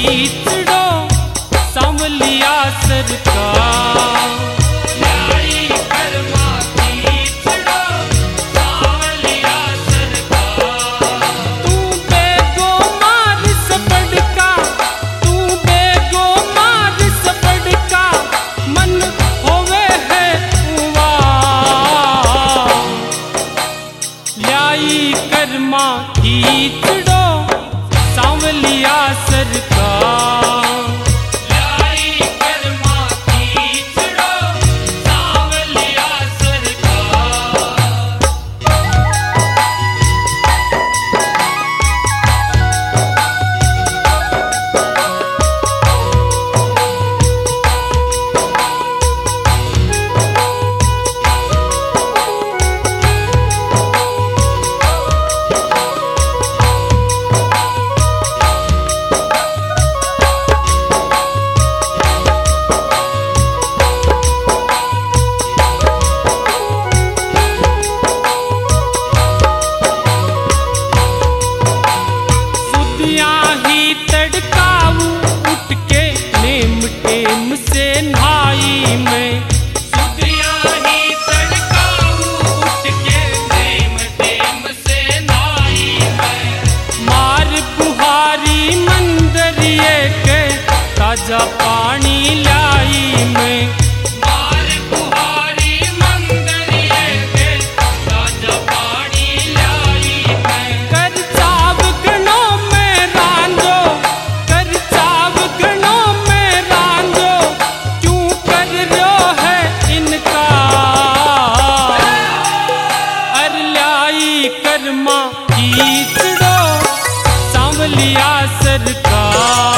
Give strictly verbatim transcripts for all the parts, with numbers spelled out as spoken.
खींचड़ो सांवलिया सरकार। लाई कर्मा खींचड़ो सांवलिया सरकार। तू बेगो मार सबड़का, तू बेगो मार सबड़का, मन होवे है उवा। लाई कर्मा खींचड़ो सांवलिया सरकार। लाई कर्मा खींचड़ो सांवलिया सरकार। ताजा पानी लाई में मार बुहारी मंदरिए के ताजा पानी लाई में। कर चाव गणों में रांझो, कर चाव गणों में रांझो, क्यों कर रहो है इनका। अर लाई कर्मा खींचड़ो सांवलिया सरकार।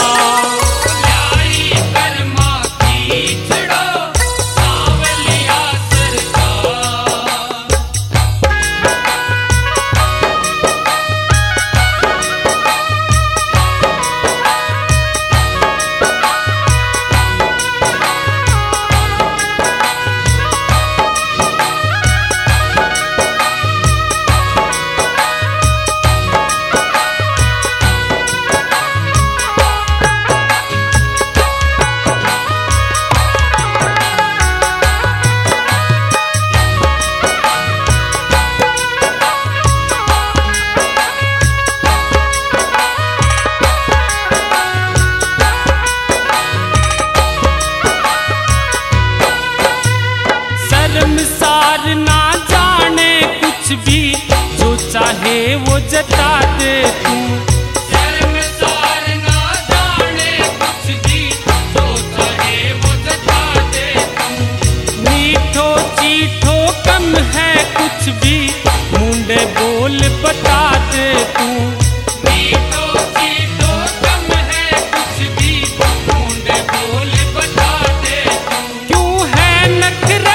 शर्मसार ना जाने कुछ भी, जो चाहे वो जता दे तू। शर्मसार ना जाने कुछ भी, जो चाहे वो जता दे तू। मीठो चीठो कम है कुछ भी, मुंडे बोल बता दे तू। मीठो चीठो कम है कुछ भी, मुंडे बोल बता दे तू। क्यों है नखरे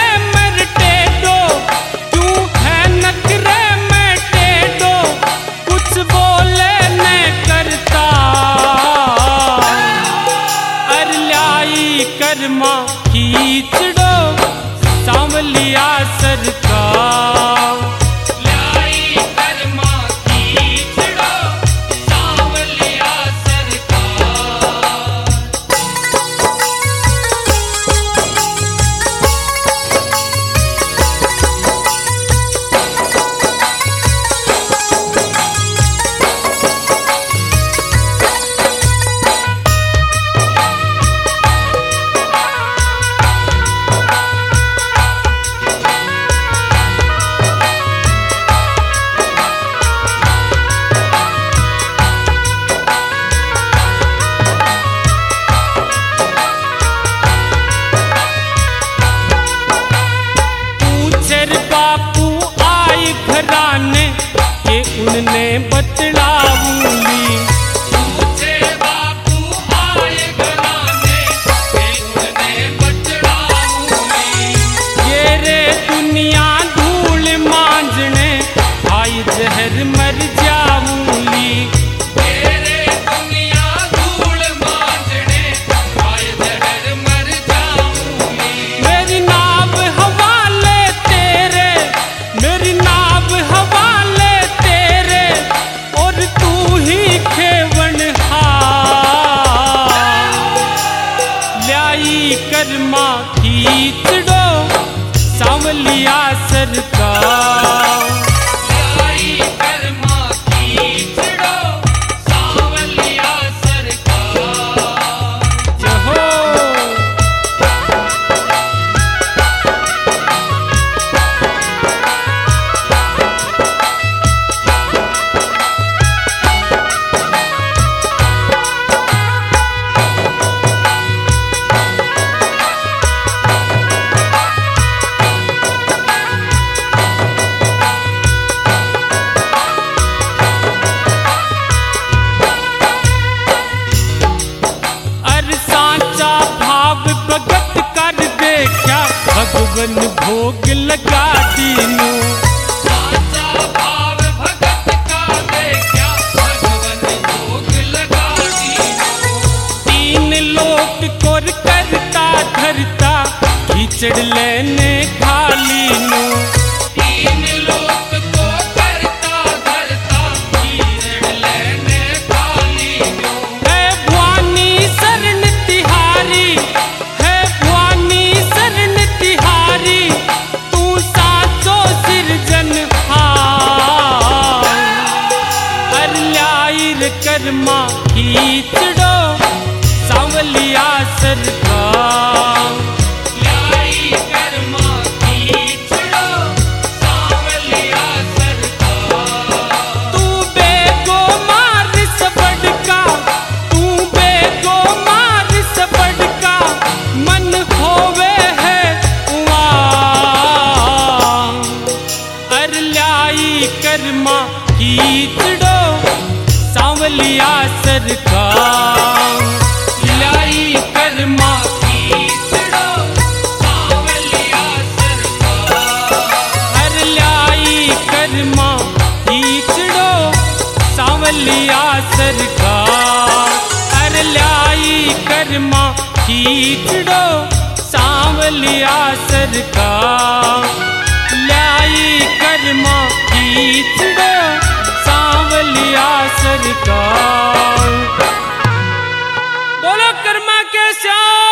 कर्मा खींचड़ो सांवलिया सरकार। लाई कर्मा खींचड़ो सांवलिया सरकार। कर्मा खींचड़ो सांवलिया सरकार। लाई कर्मा खींचड़ो सांवलिया सरकार। जहो भगवन भोग लगा दीनू। साचा भाव भगत का देखा भगवन भोग लगा दीनू। तीन लोक कोर करता धरता खींचड़ लेने खाली नू। तीन लोक को करता धरता खींचड़ लेने खाली नू। है भवानी शरण तिहारी है भवानी शरण तिहारी तू साचो सिरजनहार। हर ल्याईर कर्मा खींचड़ो सांवलिया सरकार। ल्याई कर्मा खींचड़ो सांवलिया सरकार। तू बेगो मार सबड़का तू बेगो मार सबड़का मन होवे है उआं। हर ल्याई कर्मा खींचड़ो सांवलिया सरकार। ल्याई कर्मा खींचड़ो सांवलिया सरकार। हर ल्याई कर्मा खींचड़ो सांवलिया सरकार। हर ल्याई कर्मा खींचड़ो सांवलिया सरकार। ल्याई कर्मा खींचड़ो सांवलिया सरकार। बोलो कर्मा के श्याम।